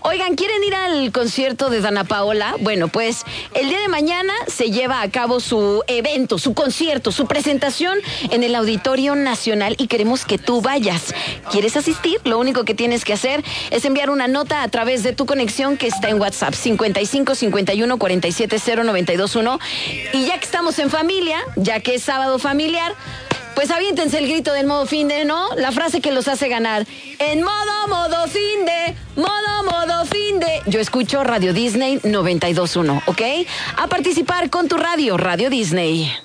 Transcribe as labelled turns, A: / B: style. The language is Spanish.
A: Oigan, ¿quieren ir al concierto de Dana Paola? Bueno, pues el día de mañana se lleva a cabo su evento, su concierto, su presentación en el Auditorio Nacional y queremos que tú vayas. ¿Quieres asistir? Lo único que tienes que hacer es enviar una nota a través de tu conexión que está en WhatsApp 55 51 47 0 921. Y ya que estamos en familia, ya que es sábado familiar, pues aviéntense el grito del modo fin de, ¿no? La frase que los hace ganar. En modo fin de, modo fin de. Yo escucho Radio Disney 92.1, ¿ok? A participar con tu radio, Radio Disney.